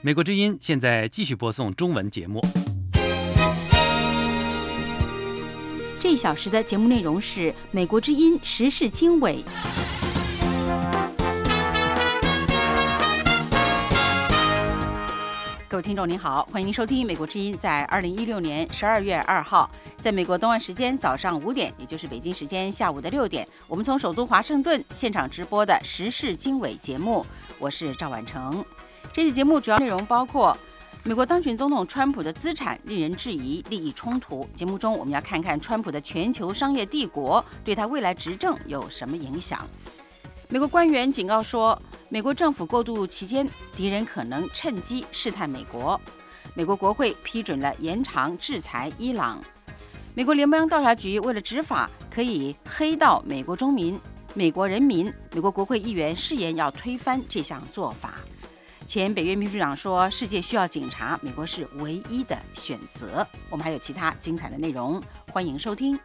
美国之音现在继续播送中文节目。 这一小时的节目内容是美国之音时事经纬。各位听众您好，欢迎您收听美国之音在2016年12月2号，在美国东岸时间早上5点，也就是北京时间下午的6点，我们从首都华盛顿现场直播的时事经纬节目，我是赵婉成。这期节目主要内容包括美国当选总统川普的资产令人质疑，利益冲突。节目中我们要看看川普的全球商业帝国对他未来执政有什么影响。美国官员警告说，美国政府过渡期间，敌人可能趁机试探美国。美国国会批准了延长制裁伊朗。美国联邦调查局为了执法可以黑到美国人民，美国国会议员誓言要推翻这项做法。前北约秘书长说，世界需要警察，美国是唯一的选择。我们还有其他精彩的内容，欢迎收听。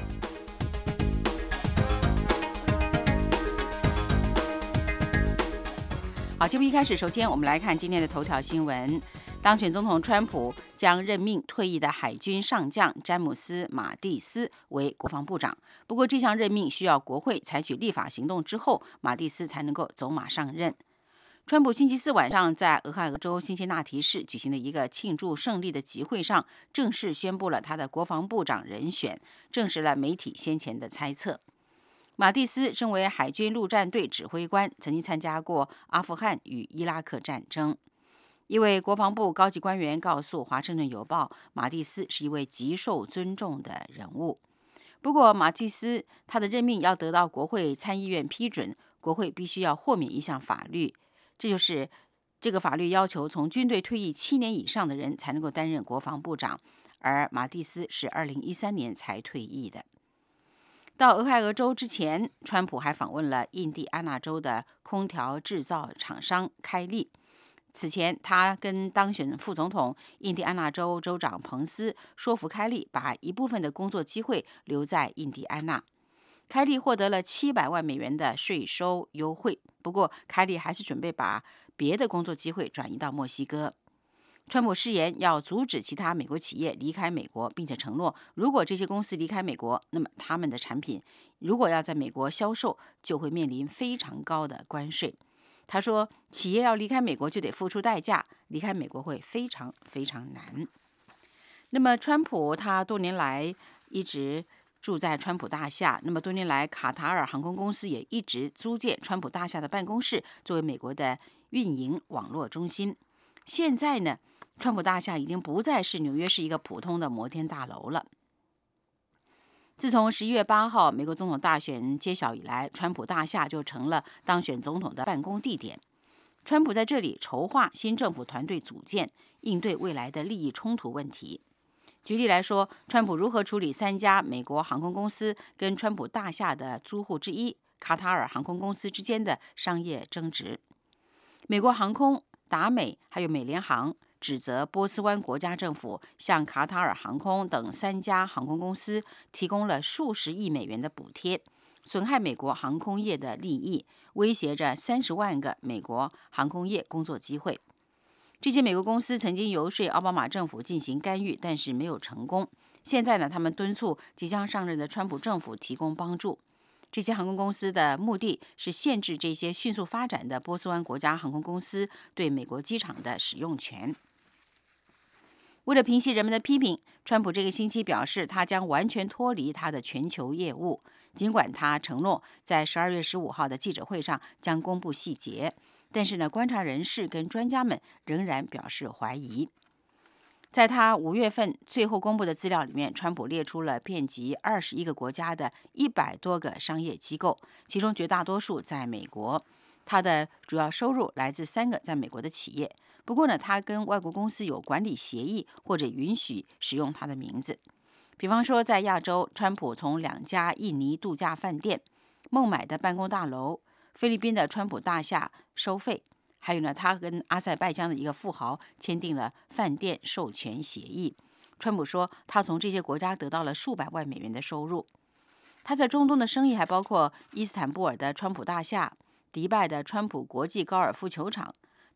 好，节目一开始，首先我们来看今天的头条新闻。当选总统川普将任命退役的海军上将詹姆斯·马蒂斯为国防部长。不过，这项任命需要国会采取立法行动之后，马蒂斯才能够走马上任。川普星期四晚上在俄亥俄州辛辛那提市举行的一个庆祝胜利的集会上，正式宣布了他的国防部长人选，证实了媒体先前的猜测。马蒂斯身为海军陆战队指挥官，曾经参加过阿富汗与伊拉克战争。一位国防部高级官员告诉《华盛顿邮报》，马蒂斯是一位极受尊重的人物。不过，马蒂斯他的任命要得到国会参议院批准，国会必须要豁免一项法律。这就是这个法律要求从军队退役7年以上的人才能够担任国防部长，而马蒂斯是2013年才退役的。到俄亥俄州之前，川普还访问了印第安纳州的空调制造厂商开利。此前，他跟当选副总统印第安纳州州长彭斯说服开利把一部分的工作机会留在印第安纳。开利获得了700万美元的税收优惠，不过开利还是准备把别的工作机会转移到墨西哥。川普誓言要阻止其他美国企业离开美国，并且承诺，如果这些公司离开美国，那么他们的产品如果要在美国销售，就会面临非常高的关税。他说，企业要离开美国就得付出代价，离开美国会非常非常难。那么川普他多年来一直住在川普大厦，那么多年来卡塔尔航空公司也一直租借川普大厦的办公室作为美国的运营网络中心。现在呢，川普大厦已经不再是纽约市一个普通的摩天大楼了。自从11月8号美国总统大选揭晓以来，川普大厦就成了当选总统的办公地点。川普在这里筹划新政府团队组建，应对未来的利益冲突问题。举例来说，川普如何处理3家美国航空公司跟川普大厦的租户之一卡塔尔航空公司之间的商业争执。美国航空、达美还有美联航指责波斯湾国家政府向卡塔尔航空等3家航空公司提供了数十亿美元的补贴，损害美国航空业的利益，威胁着30万个美国航空业工作机会。这些美国公司曾经游说奥巴马政府进行干预，但是没有成功。现在呢，他们敦促即将上任的川普政府提供帮助。这些航空公司的目的是限制这些迅速发展的波斯湾国家航空公司对美国机场的使用权。为了平息人们的批评，川普这个星期表示，他将完全脱离他的全球业务，尽管他承诺在12月15号的记者会上将公布细节。但是呢，观察人士跟专家们仍然表示怀疑。在他5月份最后公布的资料里面，川普列出了遍及21个国家的100多个商业机构，其中绝大多数在美国。他的主要收入来自3个在美国的企业。不过呢，他跟外国公司有管理协议，或者允许使用他的名字。比方说，在亚洲，川普从2家印尼度假饭店、孟买的办公大楼、菲律宾的川普大厦收费，还有呢，他跟阿塞拜疆的一个富豪签订了饭店授权协议。川普说，他从这些国家得到了数百万美元的收入。他在中东的生意还包括伊斯坦布尔的川普大厦、迪拜的川普国际高尔夫球场。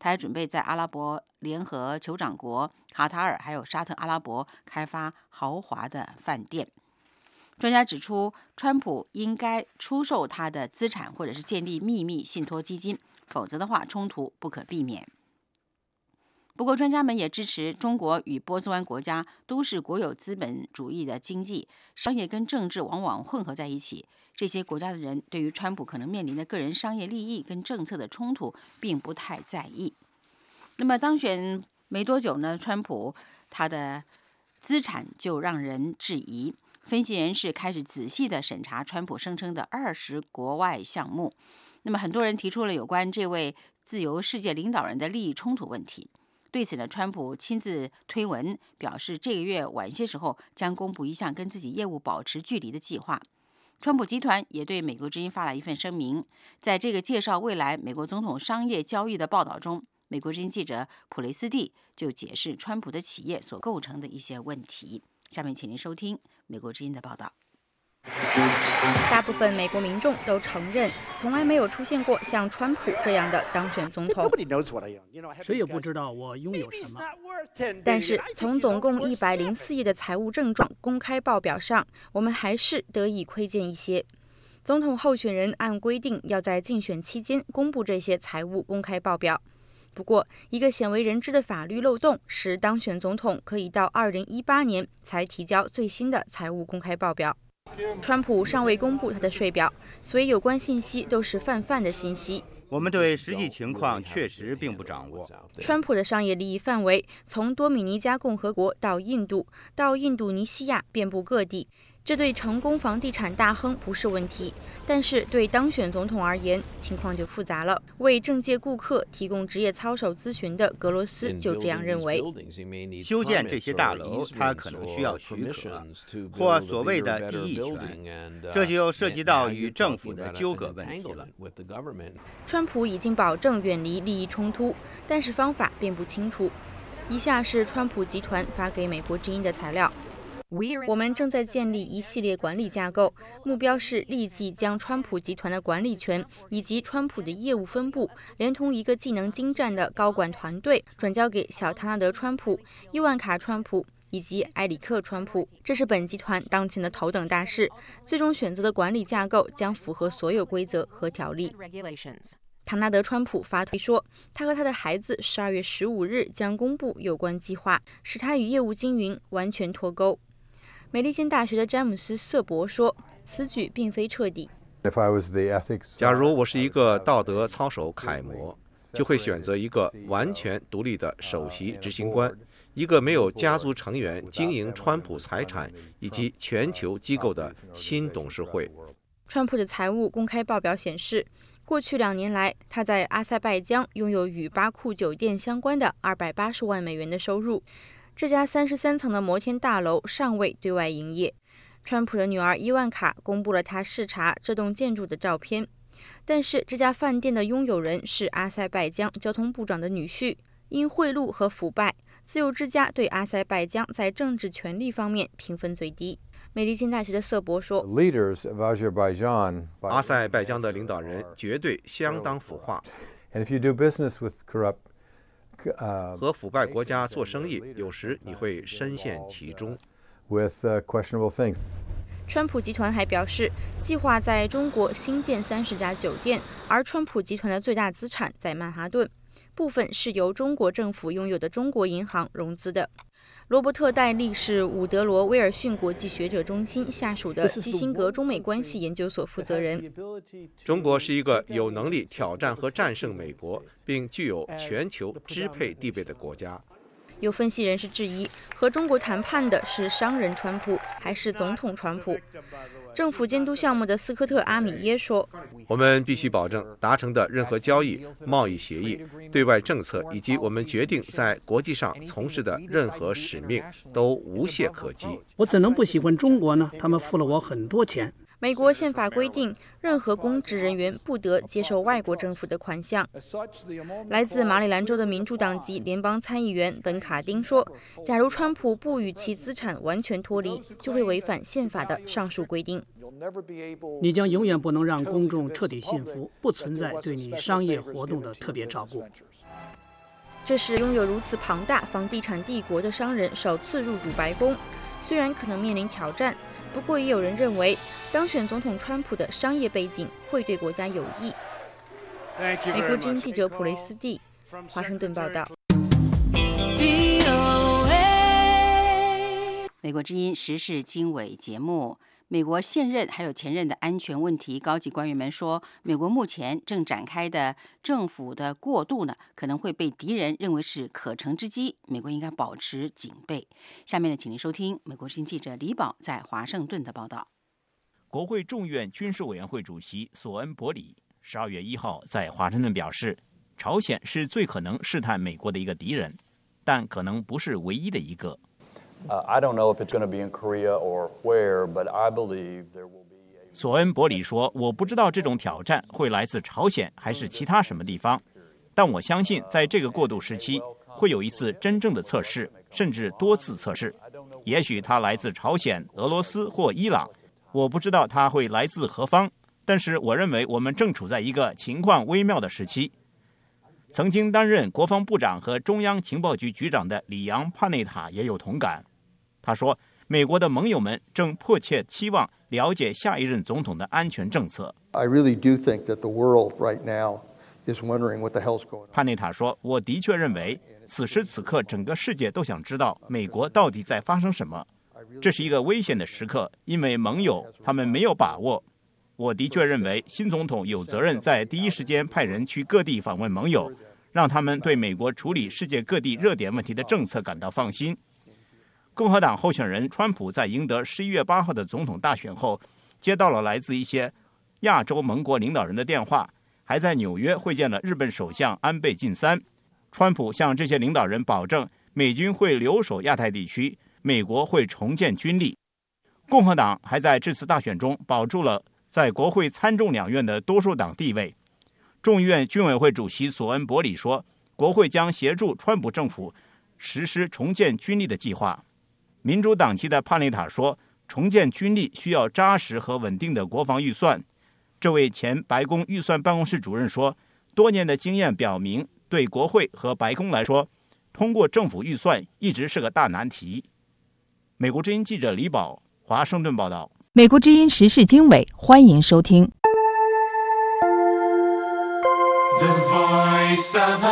他还准备在阿拉伯联合酋长国卡塔尔还有沙特阿拉伯开发豪华的饭店。专家指出，川普应该出售他的资产或者是建立秘密信托基金，否则的话冲突不可避免。不过，专家们也支持中国与波斯湾国家都是国有资本主义的经济，商业跟政治往往混合在一起。这些国家的人对于川普可能面临的个人商业利益跟政策的冲突并不太在意。那么当选没多久呢，川普他的资产就让人质疑。分析人士开始仔细地审查川普声称的20国外项目。那么很多人提出了有关这位自由世界领导人的利益冲突问题。对此呢，川普亲自推文表示，这个月晚些时候将公布一项跟自己业务保持距离的计划。川普集团也对美国之音发了一份声明，在这个介绍未来美国总统商业交易的报道中，美国之音记者普雷斯蒂就解释川普的企业所构成的一些问题。下面请您收听美国之音的报道。 大部分美国民众都承认，从来没有出现过像川普这样的当选总统。 谁也不知道我拥有什么。 但是从总共104页的财务症状公开报表上，我们还是得以窥见一些。总统候选人按规定要在竞选期间公布这些财务公开报表。不过，一个鲜为人知的法律漏洞使当选总统可以到2018年才提交最新的财务公开报表。川普尚未公布他的税表，所以有关信息都是泛泛的信息。 我们对实际情况确实并不掌握。 川普的商业利益范围从多米尼加共和国到印度，到印度尼西亚，遍布各地。这对成功房地产大亨不是问题，但是对当选总统而言，情况就复杂了。为政界顾客提供职业操守咨询的格罗斯就这样认为： 修建这些大楼，他可能需要许可，或所谓的地役权，这就涉及到与政府的纠葛问题了。 川普已经保证远离利益冲突，但是方法并不清楚。以下是川普集团发给美国之音的材料。我们正在建立一系列管理架构，目标是立即将川普集团的管理权以及川普的业务分布，连同一个技能精湛的高管团队，转交给小唐纳德·川普、伊万卡·川普以及埃里克·川普。这是本集团当前的头等大事。最终选择的管理架构将符合所有规则和条例。唐纳德·川普发推说，他和他的孩子12月15日将公布有关计划，使他与业务经营完全脱钩。美利坚大学的詹姆斯·瑟伯说，此举并非彻底。 假如我是一个道德操守楷模，就会选择一个完全独立的首席执行官，一个没有家族成员经营川普财产以及全球机构的新董事会。 川普的财务公开报表显示，过去2年来，他在阿塞拜疆拥有与巴库酒店相关的280万美元的收入。这家33层的摩天大楼尚未对外营业。川普的女儿伊万卡公布了她视察这栋建筑的照片，但是这家饭店的拥有人是阿塞拜疆交通部长的女婿。因贿赂和腐败，自由之家对阿塞拜疆在政治权力方面评分最低。美利坚大学的瑟伯说， 阿塞拜疆的领导人绝对相当腐化。和腐败国家做生意，有时你会深陷其中。 川普集团还表示，计划在中国新建30家酒店，而川普集团的最大资产在曼哈顿，部分是由中国政府拥有的中国银行融资的。罗伯特·戴利是伍德罗·威尔逊国际学者中心下属的基辛格中美关系研究所负责人。 中国是一个有能力挑战和战胜美国，并具有全球支配地位的国家。 有分析人士质疑，和中国谈判的是商人川普还是总统川普？政府监督项目的斯科特·阿米耶说， 我们必须保证达成的任何交易、贸易协议、对外政策以及我们决定在国际上从事的任何使命都无懈可击。 我怎能不喜欢中国呢？他们付了我很多钱。 美国宪法规定，任何公职人员不得接受外国政府的款项。来自马里兰州的民主党籍联邦参议员本卡丁说，假如川普不与其资产完全脱离，就会违反宪法的上述规定。 你将永远不能让公众彻底信服，不存在对你商业活动的特别照顾。 这是拥有如此庞大房地产帝国的商人首次入主白宫，虽然可能面临挑战，不过也有人认为，当选总统川普的商业背景会对国家有益。美国之音记者普雷斯蒂，华盛顿报道。 美国之音时事经纬节目，美国现任还有前任的安全问题高级官员们说，美国目前正展开的政府的过渡呢，可能会被敌人认为是可乘之机，美国应该保持警备。下面呢，请您收听美国之音记者李宝在华盛顿的报道。 国会众院军事委员会主席索恩伯里12月1号在华盛顿表示，朝鲜是最可能试探美国的一个敌人，但可能不是唯一的一个。 I don't know if it's going to be in Korea or where, but I believe there will be a... 索恩伯里说，我不知道这种挑战会来自朝鲜还是其他什么地方，但我相信在这个过渡时期会有一次真正的测试，甚至多次测试。也许它来自朝鲜、俄罗斯或伊朗，我不知道它会来自何方，但是我认为我们正处在一个情况微妙的时期。曾经担任国防部长和中央情报局局长的里昂·帕内塔也有同感。他说，美国的盟友们正迫切期望了解下一任总统的安全政策。 I really do think that the world right now is wondering what the hell's going on. 帕内塔说，我的确认为此时此刻整个世界都想知道美国到底在发生什么。这是一个危险的时刻，因为盟友他们没有把握。我的确认为新总统有责任在第一时间派人去各地访问盟友，让他们对美国处理世界各地热点问题的政策感到放心。共和党候选人川普在赢得11月8号的总统大选后，接到了来自一些亚洲盟国领导人的电话，还在纽约会见了日本首相安倍晋三。川普向这些领导人保证，美军会留守亚太地区，美国会重建军力。共和党还在这次大选中保住了在国会参众两院的多数党地位。众议院军委会主席索恩伯里说，国会将协助川普政府实施重建军力的计划。民主党籍的帕内塔说，重建军力需要扎实和稳定的国防预算。这位前白宫预算办公室主任说，多年的经验表明，对国会和白宫来说，通过政府预算一直是个大难题。美国之音记者李宝，华盛顿报道。 美国之音时事经纬，欢迎收听。 The Voice of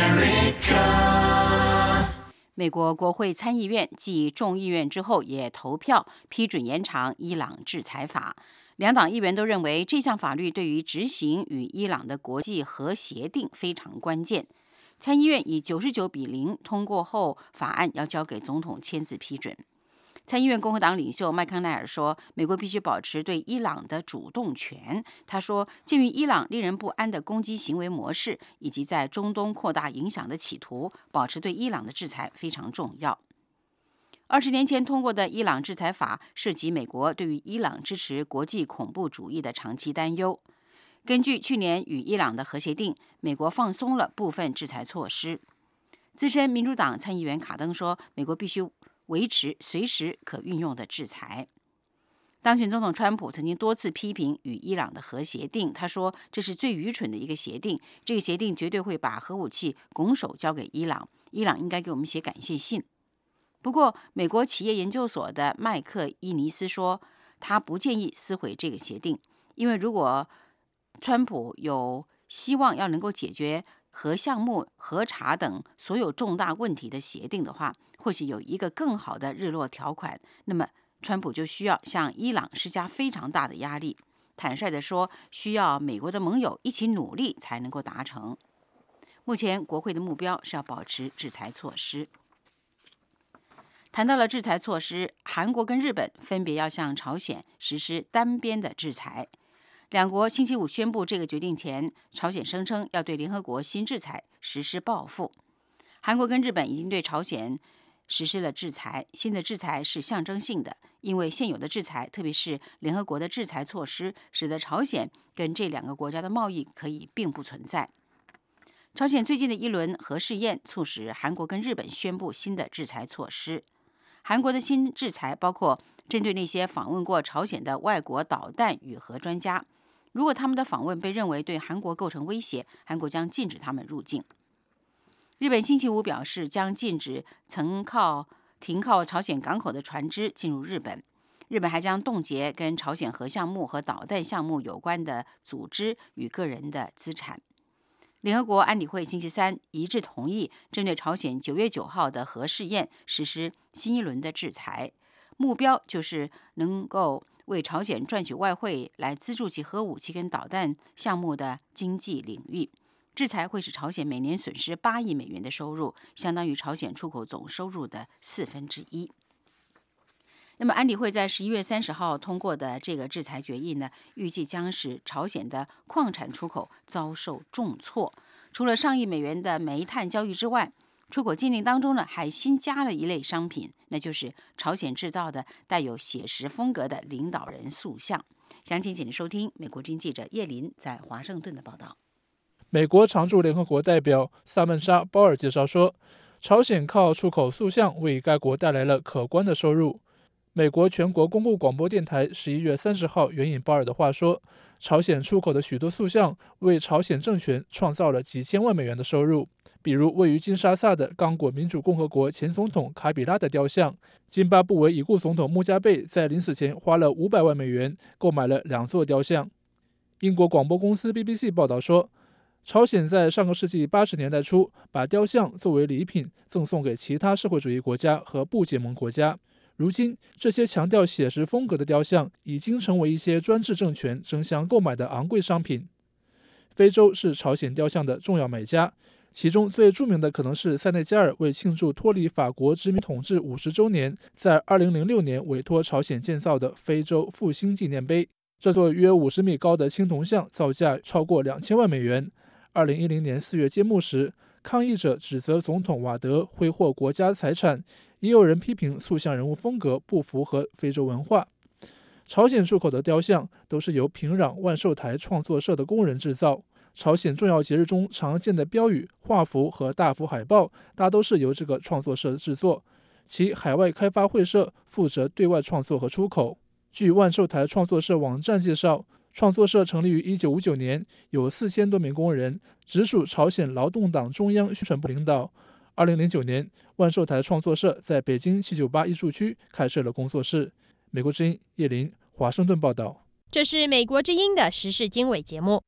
America。美国国会参议院继众议院之后也投票批准延长伊朗制裁法。两党议员都认为这项法律对于执行与伊朗的国际核协定非常关键。参议院以99-0通过后，法案要交给总统签字批准。参议院共和党领袖麦康奈尔说，美国必须保持对伊朗的主动权。他说，鉴于伊朗令人不安的攻击行为模式，以及在中东扩大影响的企图，保持对伊朗的制裁非常重要。20年前通过的伊朗制裁法涉及美国对于伊朗支持国际恐怖主义的长期担忧。根据去年与伊朗的核协定，美国放松了部分制裁措施。资深民主党参议员卡登说，美国必须维持随时可运用的制裁。当选总统川普曾经多次批评与伊朗的核协定，他说这是最愚蠢的一个协定，这个协定绝对会把核武器拱手交给伊朗，伊朗应该给我们写感谢信。不过，美国企业研究所的麦克伊尼斯说，他不建议撕毁这个协定，因为如果川普有希望要能够解决核项目、核查等所有重大问题的协定的话，或许有一个更好的日落条款，那么川普就需要向伊朗施加非常大的压力。坦率地说，需要美国的盟友一起努力才能够达成。目前国会的目标是要保持制裁措施。谈到了制裁措施，韩国跟日本分别要向朝鲜实施单边的制裁。两国星期五宣布这个决定前，朝鲜声称要对联合国新制裁实施报复。韩国跟日本已经对朝鲜实施了制裁，新的制裁是象征性的，因为现有的制裁，特别是联合国的制裁措施，使得朝鲜跟这两个国家的贸易可以并不存在。朝鲜最近的一轮核试验促使韩国跟日本宣布新的制裁措施。韩国的新制裁包括针对那些访问过朝鲜的外国导弹与核专家，如果他们的访问被认为对韩国构成威胁，韩国将禁止他们入境。 日本星期五表示，将禁止停靠朝鲜港口的船只进入日本。日本还将冻结跟朝鲜核项目和导弹项目有关的组织与个人的资产。联合国安理会星期三一致同意针对朝鲜9月9号的核试验实施新一轮的制裁，目标就是能够为朝鲜赚取外汇来资助其核武器跟导弹项目的经济领域。制裁会使朝鲜每年损失8亿美元的收入，相当于朝鲜出口总收入的1/4。那么，安理会在11月30号通过的这个制裁决议呢，预计将使朝鲜的矿产出口遭受重挫。除了上亿美元的煤炭交易之外，出口禁令当中呢，还新加了一类商品，那就是朝鲜制造的带有写实风格的领导人塑像。详情请您收听美国之音记者叶琳在华盛顿的报道。 美国常驻联合国代表萨曼莎·鲍尔介绍说，朝鲜靠出口塑像为该国带来了可观的收入。美国全国公共广播电台11月30号援引鲍尔的话说，朝鲜出口的许多塑像为朝鲜政权创造了几千万美元的收入，比如位于金沙萨的刚果民主共和国前总统卡比拉的雕像。津巴布韦已故总统穆加贝在临死前花了500万美元购买了2座雕像。英国广播公司 BBC 报道说，朝鲜在上个世纪80年代初把雕像作为礼品赠送给其他社会主义国家和不结盟国家。如今，这些强调写实风格的雕像已经成为一些专制政权争相购买的昂贵商品。非洲是朝鲜雕像的重要买家，其中最著名的可能是塞内加尔为庆祝脱离法国殖民统治50周年，在2006年委托朝鲜建造的非洲复兴纪念碑。这座约50米高的青铜像造价超过2000万美元。2010年4月揭幕时，抗议者指责总统瓦德挥霍国家财产，也有人批评塑像人物风格不符合非洲文化。朝鲜出口的雕像都是由平壤万寿台创作社的工人制造。朝鲜重要节日中常见的标语、画幅和大幅海报大都是由这个创作社制作，其海外开发会社负责对外创作和出口。据万寿台创作社网站介绍，创作社成立于1959年，有4000多名工人，直属朝鲜劳动党中央宣传部领导。2009年，万寿台创作社在北京798艺术区开设了工作室。美国之音叶琳，华盛顿报道。 这是美国之音的时事经纬节目。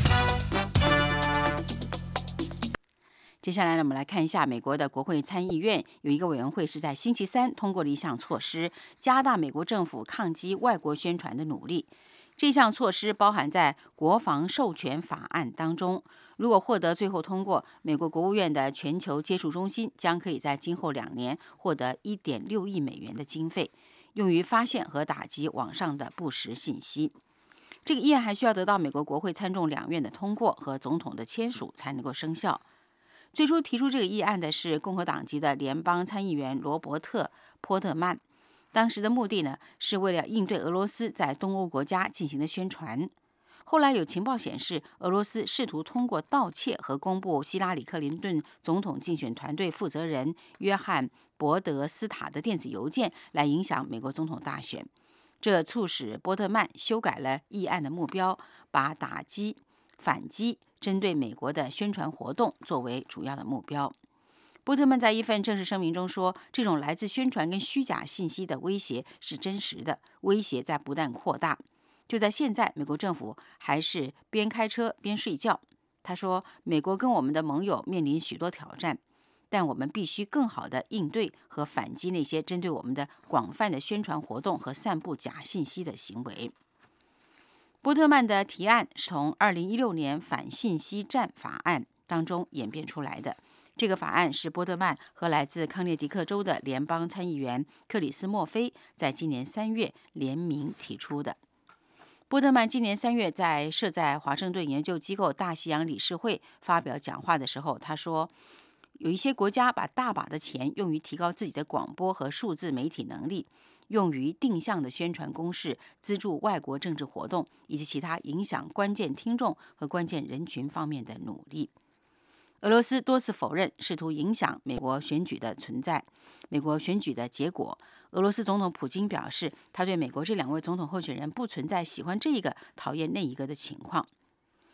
接下来呢，我们来看一下美国的国会参议院有一个委员会是在星期三通过了一项措施，加大美国政府抗击外国宣传的努力。这项措施包含在国防授权法案当中。如果获得最后通过，美国国务院的全球接触中心将可以在今后2年获得1.6亿美元的经费，用于发现和打击网上的不实信息。这个议案还需要得到美国国会参众两院的通过和总统的签署才能够生效。最初提出这个议案的是共和党籍的联邦参议员罗伯特·波特曼。当时的目的呢，是为了应对俄罗斯在东欧国家进行的宣传。后来有情报显示，俄罗斯试图通过盗窃和公布希拉里·克林顿总统竞选团队负责人约翰·伯德斯塔的电子邮件来影响美国总统大选。这促使波特曼修改了议案的目标，把打击、反击针对美国的宣传活动作为主要的目标。波特曼在一份正式声明中说，这种来自宣传跟虚假信息的威胁是真实的，威胁在不断扩大。就在现在，美国政府还是边开车边睡觉。他说，美国跟我们的盟友面临许多挑战，但我们必须更好地应对和反击那些针对我们的广泛的宣传活动和散布假信息的行为。波特曼的提案是从2016年反信息战法案当中演变出来的。这个法案是波特曼和来自康涅狄克州的联邦参议员克里斯·墨菲在今年3月联名提出的。波特曼今年3月在设在华盛顿研究机构大西洋理事会发表讲话的时候，他说，有一些国家把大把的钱用于提高自己的广播和数字媒体能力，用于定向的宣传攻势，资助外国政治活动以及其他影响关键听众和关键人群方面的努力。俄罗斯多次否认试图影响美国选举的存在。美国选举的结果，俄罗斯总统普京表示，他对美国这2位总统候选人不存在喜欢这一个讨厌那一个的情况。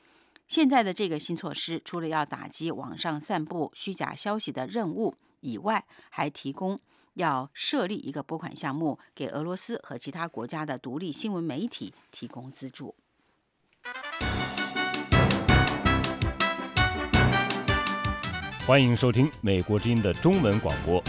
现在的这个新措施，除了要打击网上散布虚假消息的任务以外，还提供要设立一个拨款项目，给俄罗斯和其他国家的独立新闻媒体提供资助。 欢迎收听美国之音的中文广播。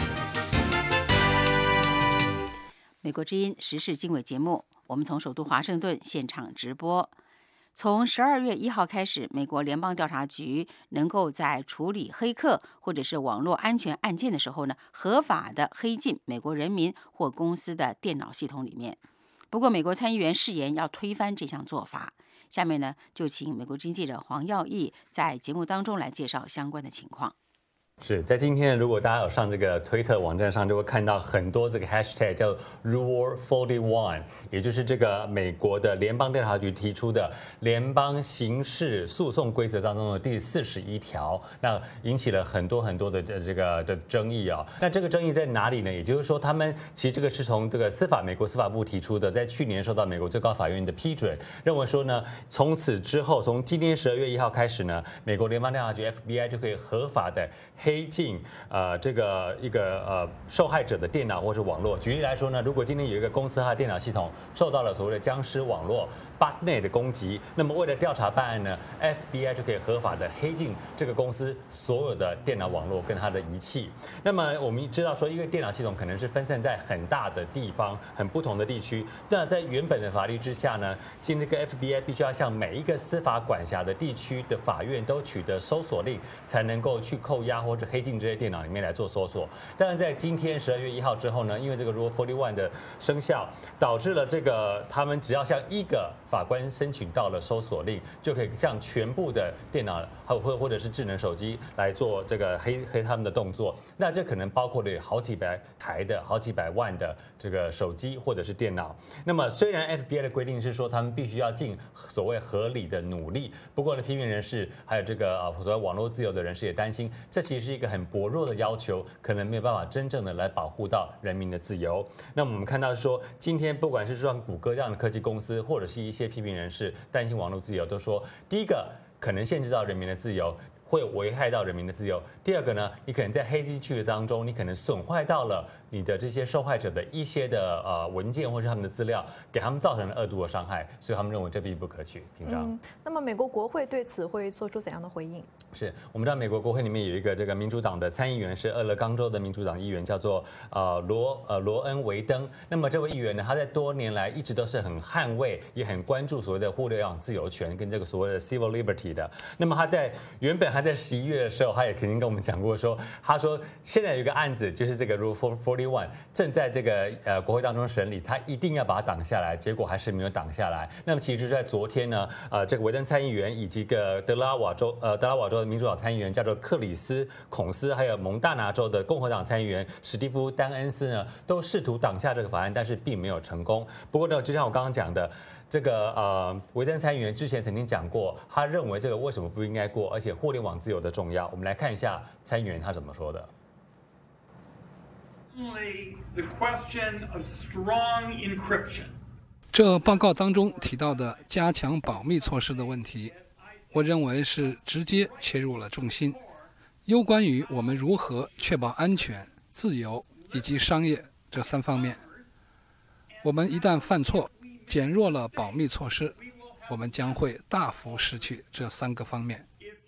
美国之音时事经纬节目，我们从首都华盛顿现场直播。从12月1号开始，美国联邦调查局能够在处理黑客或者是网络安全案件的时候呢，合法的黑进美国人民或公司的电脑系统里面。不过，美国参议员誓言要推翻这项做法。下面呢，就请美国之音记者黄耀义在节目当中来介绍相关的情况。 是在今天，如果大家有上这个推特网站上，就会看到很多这个 hashtag 叫 Rule 41，也就是这个美国的联邦调查局提出的联邦刑事诉讼规则当中的第41条，那引起了很多的这个的争议啊。那这个争议在哪里呢？也就是说，他们其实这个是从这个美国司法部提出的，在去年受到美国最高法院的批准，认为说呢，从此之后，从今年12月1号开始呢，美国联邦调查局 FBI 就可以合法的黑进这个一个受害者的电脑或是网络。举例来说呢，如果今天有一个公司它的电脑系统受到了所谓的僵尸网络 botnet 的攻击，那么为了调查办案呢 ，FBI 就可以合法的黑进这个公司所有的电脑网络跟它的仪器。那么我们知道说，一个电脑系统可能是分散在很大的地方、很不同的地区。那在原本的法律之下呢，今天这个 FBI 必须要向每一个司法管辖的地区的法院都取得搜索令，才能够去扣押或者黑进这些电脑里面来做搜索。但是在今天12月1号之后呢，因为这个 Rule 41的生效，导致了这个他们只要向一个法官申请到了搜索令，就可以向全部的电脑或者是智能手机来做这个黑他们的动作。那这可能包括了好几百台的、好几百万的这个手机或者是电脑。那么虽然 FBI 的规定是说他们必须要尽所谓合理的努力，不过呢，批评人士还有这个所谓网络自由的人士也担心，这其实是一个很薄弱的要求，可能没有办法真正的来保护到人民的自由。那么我们看到说，今天不管是像谷歌这样的科技公司，或者是一些批评人士担心网络自由，都说第一个可能限制到人民的自由，会危害到人民的自由。第二个呢，你可能在黑进去的当中，你可能损坏到了你的这些受害者的一些的文件或是他们的资料，给他们造成了恶毒的伤害，所以他们认为这并不可取。平常， 那么美国国会对此会做出怎样的回应？ 是我们知道美国国会里面有一个这个民主党的参议员，是俄勒冈州的民主党议员，叫做罗恩维登。那么这位议员呢，他在多年来一直都是很捍卫，也很关注所谓的互联网自由权跟这个所谓的 civil liberty 的。那么他原本在11月的时候，他也肯定跟我们讲过说，他说现在有一个案子，就是这个 Rule 41正在这个国会当中审理，他一定要把它挡下来，结果还是没有挡下来。那么其实就在昨天呢，这个维登参议员以及个德拉瓦州的民主党参议员叫做克里斯孔斯，还有蒙大拿州的共和党参议员史蒂夫丹恩斯呢，都试图挡下这个法案，但是并没有成功。不过呢，就像我刚刚讲的，这个维登参议员之前曾经讲过，他认为这个为什么不应该过，而且互联网自由的重要。我们来看一下参议员他怎么说的。 这报告当中提到的加强保密措施的问题，我认为是直接切入了重心，攸关于我们如何确保安全、自由以及商业这3方面。我们一旦犯错，减弱了保密措施，我们将会大幅失去这3个方面。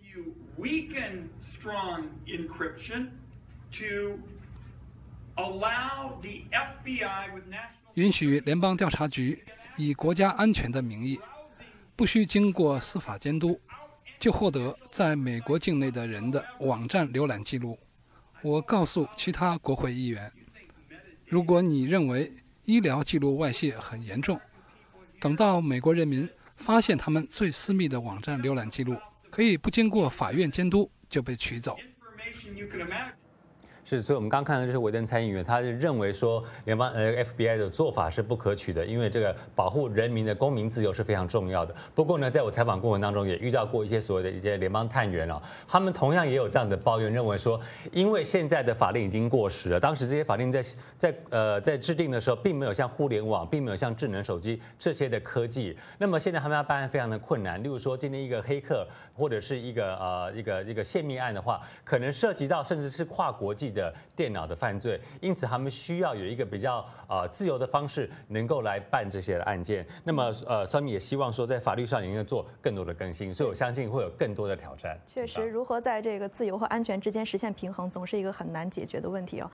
允许联邦调查局以国家安全的名义，不需经过司法监督，就获得在美国境内的人的网站浏览记录。我告诉其他国会议员，如果你认为医疗记录外泄很严重，等到美国人民发现他们最私密的网站浏览记录，可以不经过法院监督就被取走。 是，所以我们刚看到就是维登参议员，他是认为说联邦FBI 的做法是不可取的，因为这个保护人民的公民自由是非常重要的。不过呢，在我采访过程当中也遇到过一些所谓的一些联邦探员他们同样也有这样的抱怨，认为说，因为现在的法令已经过时了，当时这些法令在制定的时候，并没有像互联网，并没有像智能手机这些的科技，那么现在他们要办案非常的困难。例如说，今天一个黑客或者是一个泄密案的话，可能涉及到甚至是跨国际的电脑的犯罪，因此他们需要有一个比较自由的方式，能够来办这些案件。那么Sunny也希望说，在法律上也应该做更多的更新，所以我相信会有更多的挑战。 确实，如何在这个自由和安全之间实现平衡，总是一个很难解决的问题。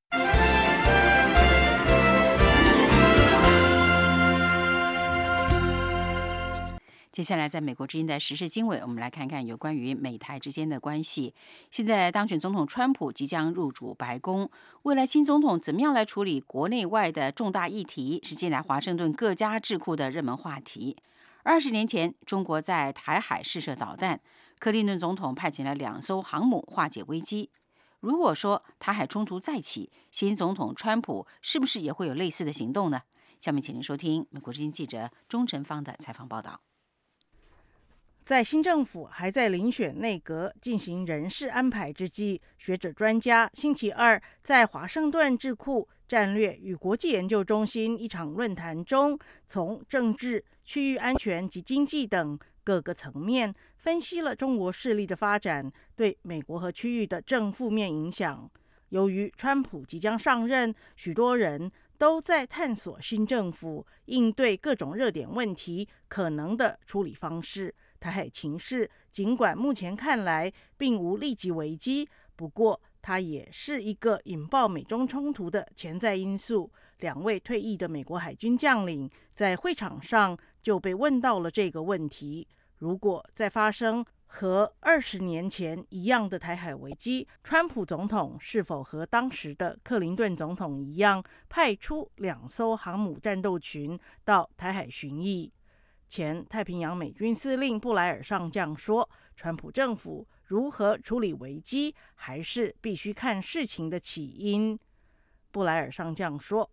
接下来，在美国之音的时事经纬，我们来看看有关于美台之间的关系。现在当选总统川普即将入主白宫，未来新总统怎么样来处理国内外的重大议题，是近来华盛顿各家智库的热门话题。20年前，中国在台海试射导弹，克林顿总统派遣了2艘航母化解危机。如果说台海冲突再起，新总统川普是不是也会有类似的行动呢？下面请您收听美国之音记者钟晨芳的采访报道。 在新政府还在遴选内阁进行人事安排之际，学者专家星期二在华盛顿智库战略与国际研究中心一场论坛中，从政治、区域安全及经济等各个层面分析了中国势力的发展对美国和区域的正负面影响。由于川普即将上任，许多人都在探索新政府应对各种热点问题可能的处理方式。台海情势尽管目前看来并无立即危机，不过它也是一个引爆美中冲突的潜在因素。2位退役的美国海军将领在会场上就被问到了这个问题：如果再发生和20年前一样的台海危机，川普总统是否和当时的克林顿总统一样，派出2艘航母战斗群到台海巡弋？前太平洋美军司令布莱尔上将说，川普政府如何处理危机，还是必须看事情的起因。布莱尔上将说，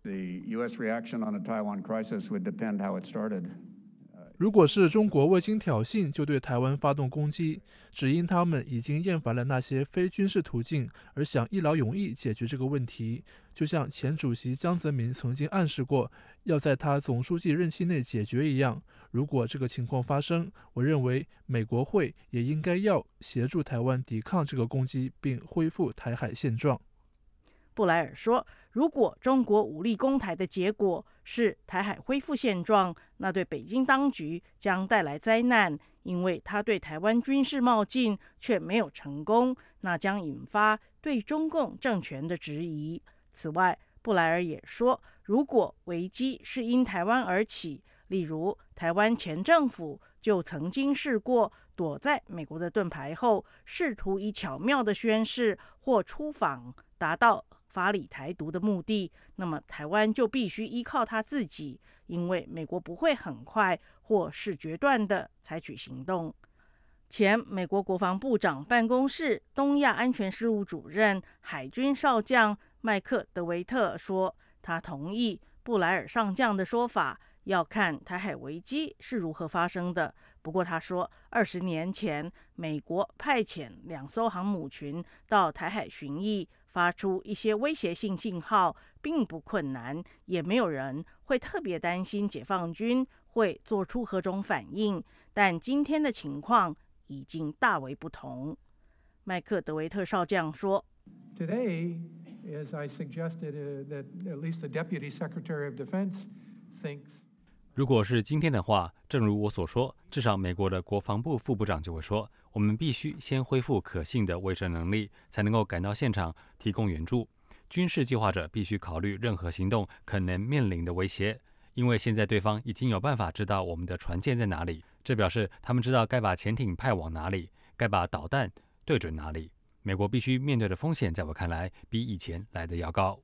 如果是中国未经挑衅就对台湾发动攻击，只因他们已经厌烦了那些非军事途径，而想一劳永逸解决这个问题，就像前主席江泽民曾经暗示过要在他总书记任期内解决一样。如果这个情况发生，我认为美国会也应该要协助台湾抵抗这个攻击，并恢复台海现状。 布莱尔说，如果中国武力攻台的结果是台海恢复现状，那对北京当局将带来灾难，因为他对台湾军事冒进却没有成功，那将引发对中共政权的质疑。此外，布莱尔也说，如果危机是因台湾而起，例如台湾前政府就曾经试过躲在美国的盾牌后，试图以巧妙的宣示或出访达到法理台独的目的，那么台湾就必须依靠他自己，因为美国不会很快或是决断地采取行动。前美国国防部长办公室东亚安全事务主任海军少将麦克德维特说，他同意布莱尔上将的说法，要看台海危机是如何发生的。不过他说，20年前美国派遣2艘航母群到台海巡弋，发出一些威胁性信号并不困难，也没有人会特别担心解放军会做出何种反应。但今天的情况已经大为不同。麦克德维特少将说， Today, as I suggested, that at least the Deputy Secretary of Defense thinks. 如果是今天的话，正如我所说，至少美国的国防部副部长就会说，我们必须先恢复可信的卫生能力，才能够赶到现场提供援助。军事计划者必须考虑任何行动可能面临的威胁，因为现在对方已经有办法知道我们的船舰在哪里，这表示他们知道该把潜艇派往哪里，该把导弹对准哪里。美国必须面对的风险，在我看来，比以前来得要高。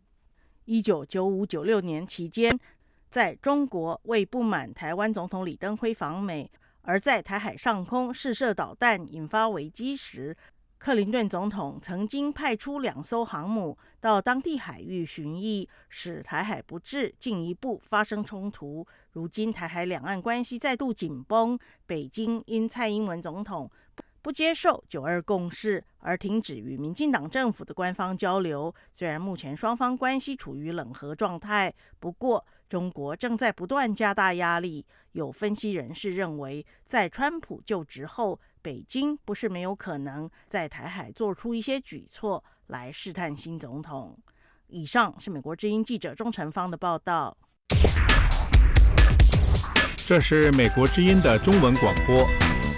1995-96年期间，在中国为不满台湾总统李登辉访美，而在台海上空试射导弹引发危机时， 克林顿总统曾经派出2艘航母到当地海域巡弋，使台海不致进一步发生冲突。如今台海两岸关系再度紧绷，北京因蔡英文总统不接受9·2共识而停止与民进党政府的官方交流。虽然目前双方关系处于冷和状态，不过中国正在不断加大压力。有分析人士认为，在川普就职后，北京不是没有可能在台海做出一些举措来试探新总统。以上是美国之音记者钟成芳的报道。 这是美国之音的中文广播。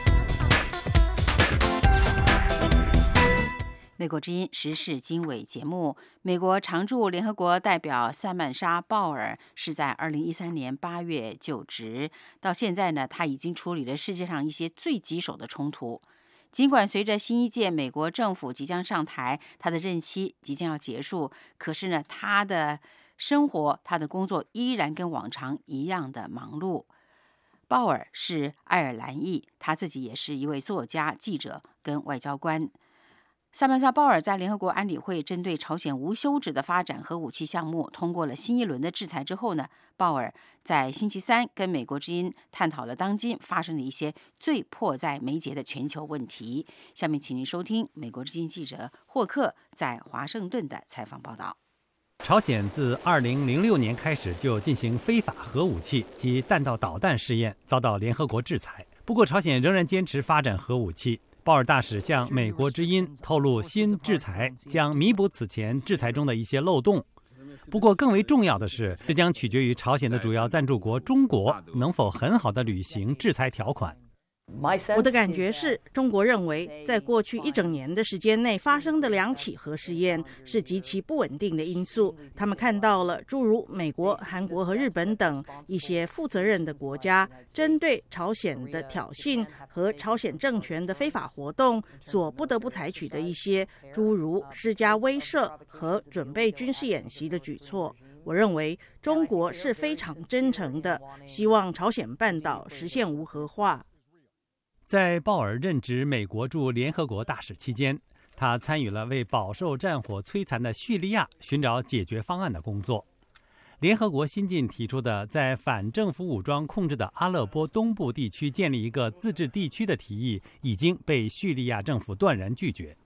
美国之音时事经纬节目，美国常驻联合国代表萨曼莎·鲍尔是在2013年8月就职，到现在呢，他已经处理了世界上一些最棘手的冲突。尽管随着新一届美国政府即将上台，他的任期即将要结束，可是呢，他的生活、他的工作依然跟往常一样的忙碌。鲍尔是爱尔兰裔，他自己也是一位作家、记者跟外交官。萨曼莎·鲍尔在联合国安理会针对朝鲜无休止的发展核武器项目通过了新一轮的制裁之后呢，鲍尔在星期三跟美国之音探讨了当今发生的一些最迫在眉睫的全球问题。下面请您收听美国之音记者霍克在华盛顿的采访报道。 朝鲜自2006年开始就进行非法核武器及弹道导弹试验，遭到联合国制裁。不过，朝鲜仍然坚持发展核武器。鲍尔大使向美国之音透露，新制裁将弥补此前制裁中的一些漏洞。不过，更为重要的是，这将取决于朝鲜的主要赞助国中国能否很好地履行制裁条款。 我的感觉是，中国认为在过去1整年的时间内发生的2起核试验是极其不稳定的因素。他们看到了诸如美国、韩国和日本等一些负责任的国家针对朝鲜的挑衅和朝鲜政权的非法活动所不得不采取的一些诸如施加威慑和准备军事演习的举措。我认为中国是非常真诚的，希望朝鲜半岛实现无核化。 在鲍尔任职美国驻联合国大使期间，他参与了为饱受战火摧残的叙利亚寻找解决方案的工作。联合国新近提出的在反政府武装控制的阿勒颇东部地区建立一个自治地区的提议，已经被叙利亚政府断然拒绝。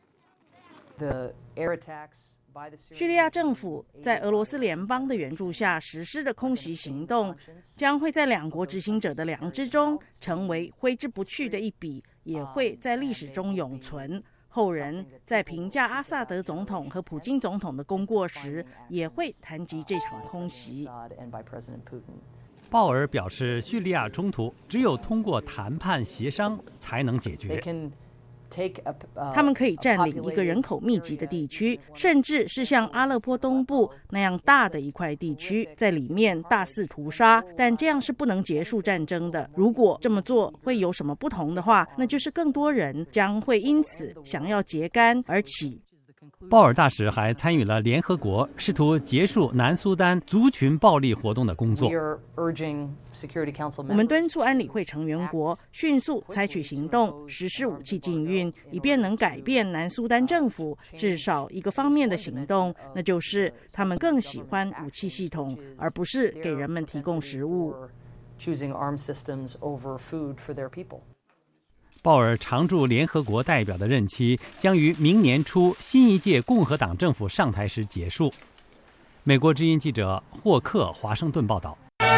叙利亚政府在俄罗斯联邦的援助下实施的空袭行动，将会在2国执行者的良知中成为挥之不去的一笔，也会在历史中永存。后人在评价阿萨德总统和普京总统的功过时，也会谈及这场空袭。 鲍尔表示，叙利亚冲突只有通过谈判协商才能解决。 他们可以占领一个人口密集的地区，甚至是像阿勒颇东部那样大的一块地区，在里面大肆屠杀，但这样是不能结束战争的。如果这么做会有什么不同的话，那就是更多人将会因此想要揭竿而起。 鲍尔大使还参与了联合国试图结束南苏丹族群暴力活动的工作。 我们敦促安理会成员国迅速采取行动，实施武器禁运，以便能改变南苏丹政府至少一个方面的行动，那就是他们更喜欢武器系统，而不是给人们提供食物。 鲍尔常驻联合国代表的任期将于明年初新一届共和党政府上台时结束。美国之音记者霍克华盛顿报道。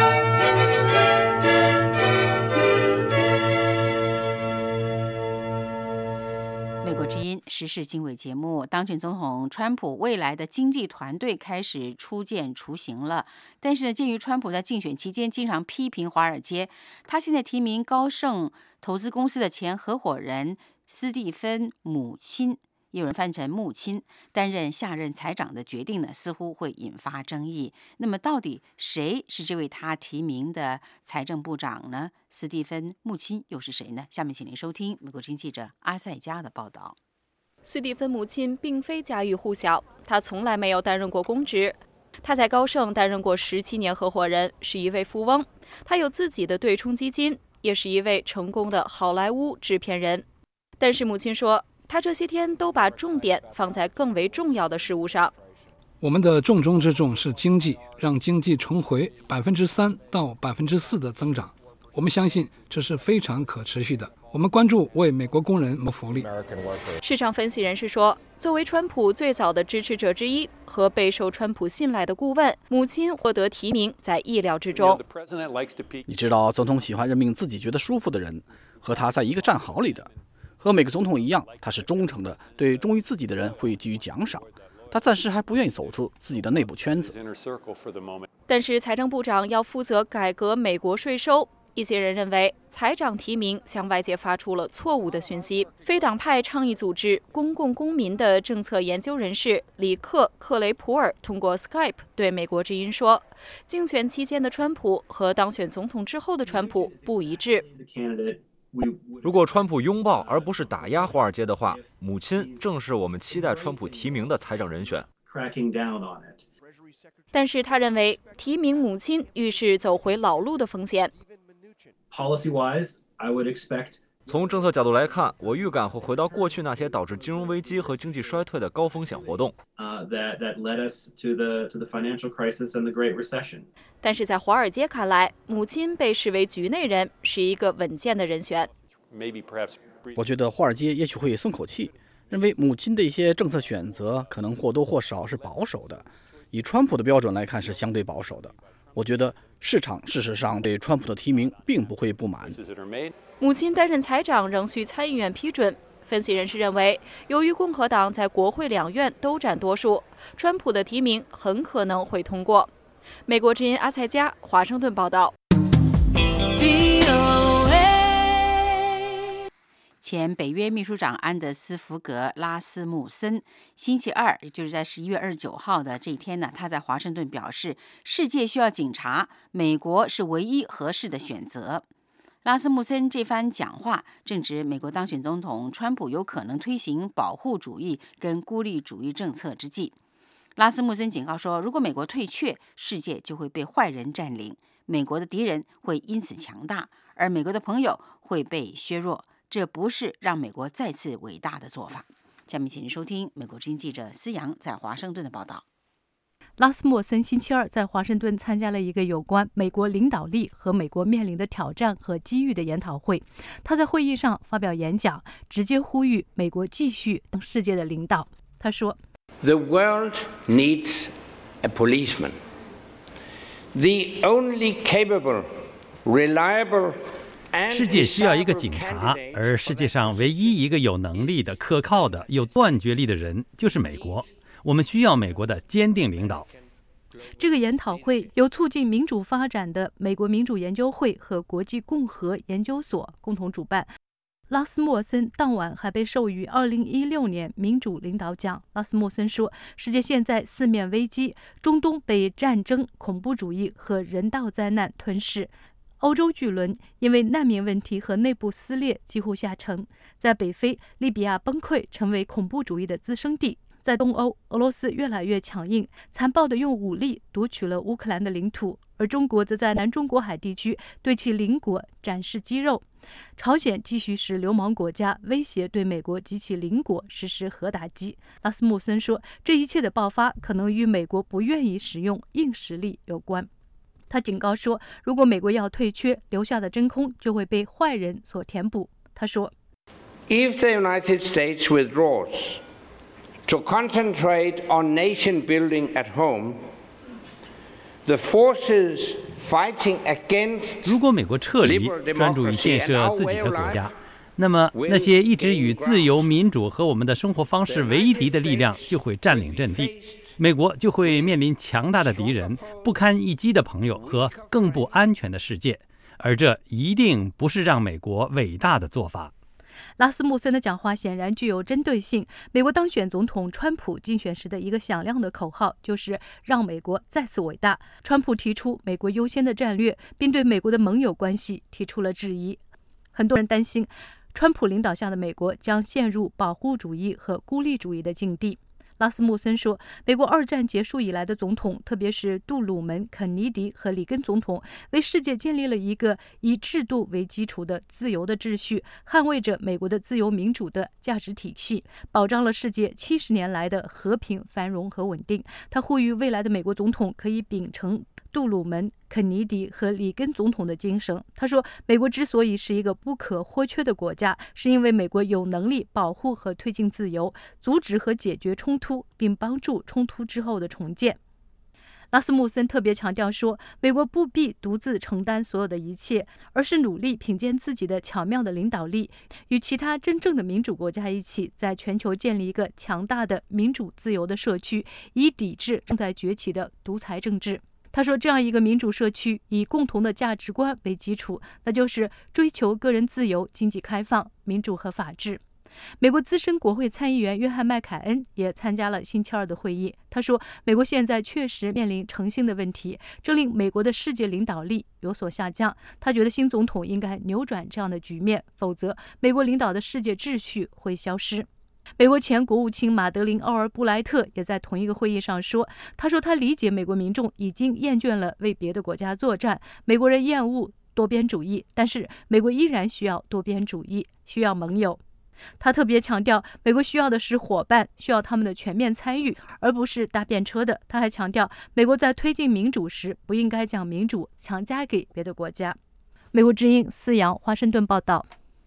美国之音时事经纬节目，当选总统川普未来的经济团队开始初见雏形了。但是鉴于川普在竞选期间经常批评华尔街，他现在提名高盛投资公司的前合伙人斯蒂芬母亲，也有人翻成母亲，担任下任财长的决定呢，似乎会引发争议。那么到底谁是这位他提名的财政部长呢？斯蒂芬母亲又是谁呢？下面请您收听美国之音记者阿塞加的报道。 斯蒂芬母亲并非家喻户晓，她从来没有担任过公职。她在高盛担任过17年合伙人，是一位富翁。她有自己的对冲基金，也是一位成功的好莱坞制片人。但是母亲说， 他这些天都把重点放在更为重要的事物上。 我们的重中之重是经济，让经济重回3%到4%的增长。我们相信这是非常可持续的。我们关注为美国工人谋福利。 市场分析人士说，作为川普最早的支持者之一和备受川普信赖的顾问，母亲获得提名在意料之中。 你知道，总统喜欢任命自己觉得舒服的人，和他在一个战壕里的。和每个总统一样，他是忠诚的，对忠于自己的人会给予奖赏。他暂时还不愿意走出自己的内部圈子。 但是财政部长要负责改革美国税收。一些人认为，财长提名向外界发出了错误的讯息。非党派倡议组织公共公民的政策研究人士里克·克雷普尔通过 Skype 对美国之音说，竞选期间的川普和当选总统之后的川普不一致。 如果川普拥抱而不是打压华尔街的话，母亲正是我们期待川普提名的财长人选。 但是他认为，提名母亲预示走回老路的风险。 从政策角度来看，我预感会回到过去那些导致金融危机和经济衰退的高风险活动。 但是在华尔街看来，母亲被视为局内人，是一个稳健的人选。 我觉得华尔街也许会松口气，认为母亲的一些政策选择可能或多或少是保守的，以川普的标准来看是相对保守的。我觉得市场事实上对川普的提名并不会不满。 母亲担任财长仍需参议院批准。分析人士认为，由于共和党在国会两院都占多数，川普的提名很可能会通过。美国之音阿塞加，华盛顿报道。 前北约秘书长安德斯福格拉斯穆森星期二，也就是在11月29号的这一天呢，他在华盛顿表示，世界需要警察，美国是唯一合适的选择。拉斯穆森这番讲话正值美国当选总统川普有可能推行保护主义跟孤立主义政策之际。拉斯穆森警告说，如果美国退却，世界就会被坏人占领，美国的敌人会因此强大，而美国的朋友会被削弱。这不是让美国再次伟大的做法。下面请您收听美国之音记者思阳在华盛顿的报道。 拉斯穆森星期二在华盛顿参加了一个有关美国领导力和美国面临的挑战和机遇的研讨会。他在会议上发表演讲，直接呼吁美国继续当世界的领导。他说 ：“The world needs a policeman. The only capable, reliable.” 世界需要一个警察，而世界上唯一一个有能力的、可靠的、有断绝力的人就是美国。我们需要美国的坚定领导。 这个研讨会由促进民主发展的美国民主研究会和国际共和研究所共同主办。拉斯穆森当晚还被授予2016年民主领导奖。拉斯穆森说，世界现在四面危机，中东被战争、恐怖主义和人道灾难吞噬。欧洲巨轮因为难民问题和内部撕裂几乎下沉，在北非，利比亚崩溃成为恐怖主义的滋生地。在东欧，俄罗斯越来越强硬，残暴地用武力夺取了乌克兰的领土，而中国则在南中国海地区对其邻国展示肌肉。朝鲜继续使流氓国家威胁对美国及其邻国实施核打击。拉斯穆森说，这一切的爆发可能与美国不愿意使用硬实力有关。他警告说，如果美国要退却，留下的真空就会被坏人所填补。他说 ：“If the United States withdraws to concentrate on nation building at home, the forces fighting against 如果美国撤离，专注于建设自己的国家，那么那些一直与自由、民主和我们的生活方式为敌的力量就会占领阵地。”美国就会面临强大的敌人、不堪一击的朋友和更不安全的世界，而这一定不是让美国伟大的做法。 拉斯穆森的讲话显然具有针对性。美国当选总统川普竞选时的一个响亮的口号就是让美国再次伟大。川普提出美国优先的战略，并对美国的盟友关系提出了质疑。很多人担心，川普领导下的美国将陷入保护主义和孤立主义的境地。 拉斯穆森说，美国二战结束以来的总统，特别是杜鲁门、肯尼迪和里根总统，为世界建立了一个以制度为基础的自由的秩序，捍卫着美国的自由民主的价值体系，保障了世界70年来的和平、繁荣和稳定。他呼吁未来的美国总统可以秉承杜鲁门、肯尼迪和里根总统的精神。他说，美国之所以是一个不可或缺的国家，是因为美国有能力保护和推进自由，阻止和解决冲突，并帮助冲突之后的重建。拉斯穆森特别强调说，美国不必独自承担所有的一切，而是努力凭借自己的巧妙的领导力，与其他真正的民主国家一起，在全球建立一个强大的民主自由的社区，以抵制正在崛起的独裁政治。他说，这样一个民主社区以共同的价值观为基础，那就是追求个人自由、经济开放、民主和法治。美国资深国会参议员约翰·麦凯恩也参加了星期二的会议。他说，美国现在确实面临诚信的问题，这令美国的世界领导力有所下降。他觉得新总统应该扭转这样的局面，否则美国领导的世界秩序会消失。美国前国务卿马德琳·奥尔布莱特也在同一个会议上说，他说他理解美国民众已经厌倦了为别的国家作战，美国人厌恶多边主义，但是美国依然需要多边主义，需要盟友。他特别强调，美国需要的是伙伴，需要他们的全面参与，而不是搭便车的。他还强调，美国在推进民主时，不应该将民主强加给别的国家。美国之音思阳华盛顿报道。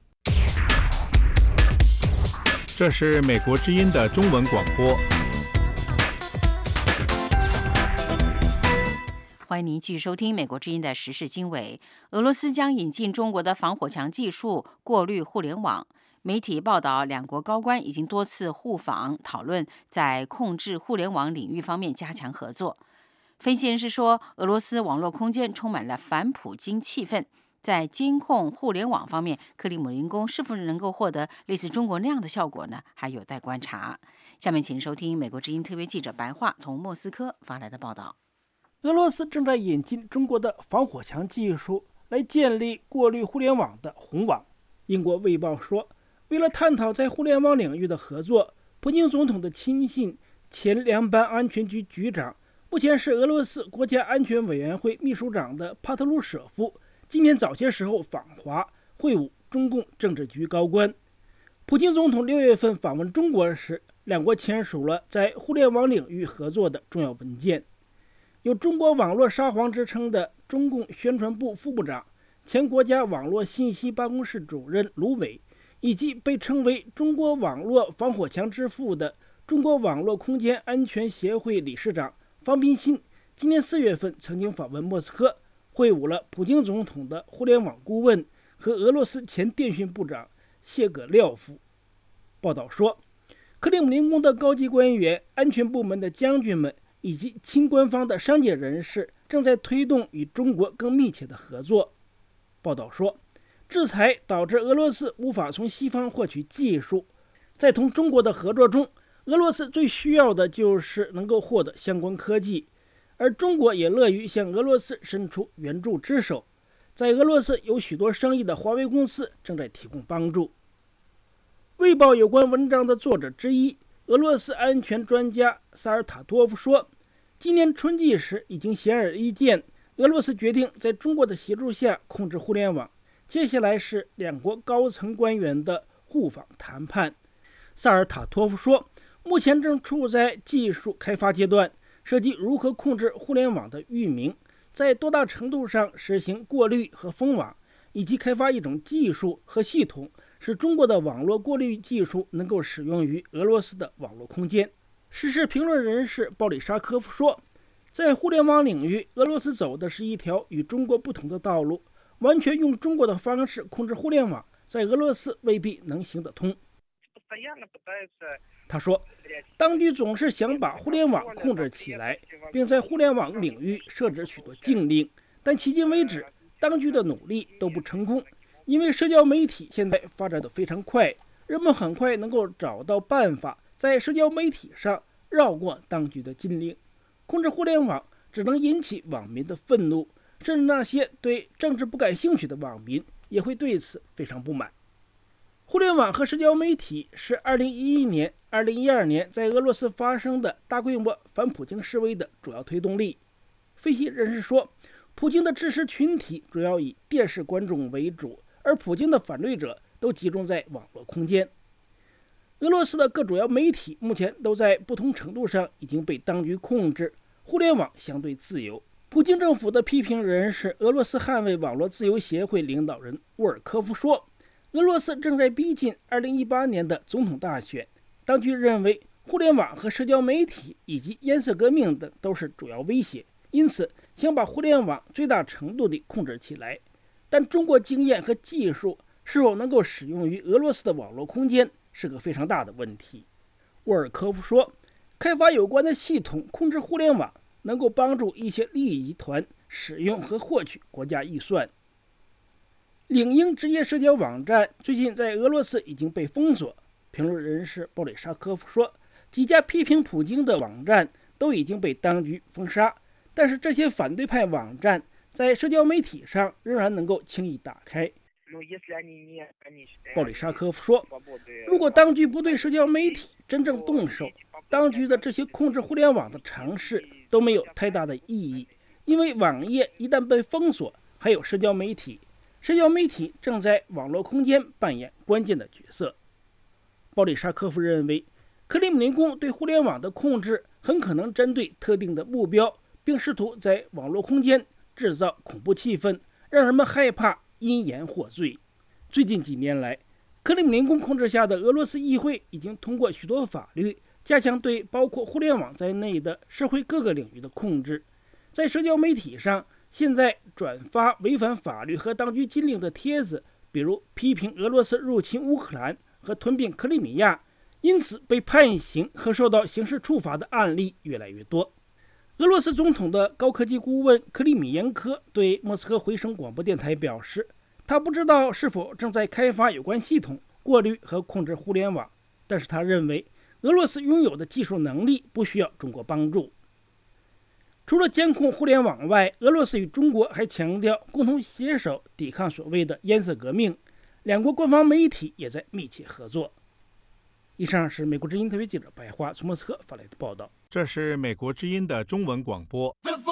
这是美国之音的中文广播。 欢迎您继续收听美国之音的时事经纬。俄罗斯将引进中国的防火墙技术，过滤互联网。媒体报道，两国高官已经多次互访，讨论在控制互联网领域方面加强合作。分析人士说，俄罗斯网络空间充满了反普京气氛。在监控互联网方面，克里姆林宫是否能够获得类似中国那样的效果呢？还有待观察。下面请收听美国之音特别记者白桦从莫斯科发来的报道。 俄罗斯正在引进中国的防火墙技术来建立过滤互联网的红网。英国卫报说，为了探讨在互联网领域的合作，普京总统的亲信前联邦安全局局长，目前是俄罗斯国家安全委员会秘书长的帕特鲁舍夫今天早些时候访华会晤中共政治局高官。普京总统6月份访问中国时，两国签署了在互联网领域合作的重要文件。有中国网络沙皇之称的中共宣传部副部长、前国家网络信息办公室主任卢伟，以及被称为中国网络防火墙之父的中国网络空间安全协会理事长方斌鑫，今年4月份曾经访问莫斯科，会晤了普京总统的互联网顾问和俄罗斯前电讯部长谢戈廖夫。报道说，克里姆林宫的高级官员、安全部门的将军们以及亲官方的商界人士正在推动与中国更密切的合作。报道说，制裁导致俄罗斯无法从西方获取技术，在同中国的合作中，俄罗斯最需要的就是能够获得相关科技，而中国也乐于向俄罗斯伸出援助之手。在俄罗斯有许多生意的华为公司正在提供帮助。卫报有关文章的作者之一，俄罗斯安全专家萨尔塔托夫说，今年春季时已经显而易见，俄罗斯决定在中国的协助下控制互联网。接下来是两国高层官员的互访谈判。萨尔塔托夫说，目前正处在技术开发阶段，涉及如何控制互联网的域名，在多大程度上实行过滤和封网，以及开发一种技术和系统，使中国的网络过滤技术能够使用于俄罗斯的网络空间。时事评论人士鲍里沙科夫说，在互联网领域，俄罗斯走的是一条与中国不同的道路，完全用中国的方式控制互联网，在俄罗斯未必能行得通。他说，当局总是想把互联网控制起来，并在互联网领域设置许多禁令，但迄今为止，当局的努力都不成功，因为社交媒体现在发展得非常快，人们很快能够找到办法在社交媒体上绕过当局的禁令。控制互联网只能引起网民的愤怒，甚至那些对政治不感兴趣的网民也会对此非常不满。 互联网和社交媒体是2011年、2012年在俄罗斯发生的大规模反普京示威的主要推动力。分析人士说，普京的支持群体主要以电视观众为主，而普京的反对者都集中在网络空间。俄罗斯的各主要媒体目前都在不同程度上已经被当局控制，互联网相对自由。普京政府的批评人士、俄罗斯捍卫网络自由协会领导人沃尔科夫说，俄罗斯正在逼近2018年的总统大选，当局认为互联网和社交媒体以及颜色革命等都是主要威胁，因此想把互联网最大程度地控制起来。但中国经验和技术是否能够使用于俄罗斯的网络空间是个非常大的问题。沃尔科夫说，开发有关的系统控制互联网能够帮助一些利益集团使用和获取国家预算。领英职业社交网站最近在俄罗斯已经被封锁。评论人士鲍里沙科夫说，几家批评普京的网站都已经被当局封杀，但是这些反对派网站在社交媒体上仍然能够轻易打开。鲍里沙科夫说，如果当局不对社交媒体真正动手，当局的这些控制互联网的尝试都没有太大的意义，因为网页一旦被封锁，还有社交媒体正在网络空间扮演关键的角色。鲍里沙科夫认为，克里姆林宫对互联网的控制很可能针对特定的目标，并试图在网络空间制造恐怖气氛，让人们害怕因言获罪。最近几年来，克里姆林宫控制下的俄罗斯议会已经通过许多法律，加强对包括互联网在内的社会各个领域的控制。在社交媒体上，现在转发违反法律和当局禁令的帖子，比如批评俄罗斯入侵乌克兰和吞并克里米亚，因此被判刑和受到刑事处罚的案例越来越多。俄罗斯总统的高科技顾问克里米延科对莫斯科回声广播电台表示，他不知道是否正在开发有关系统，过滤和控制互联网，但是他认为俄罗斯拥有的技术能力不需要中国帮助。除了监控互联网外，俄罗斯与中国还强调共同携手抵抗所谓的颜色革命，两国官方媒体也在密切合作。以上是美国之音特约记者白华从莫斯科发来的报道。 这是美国之音的中文广播。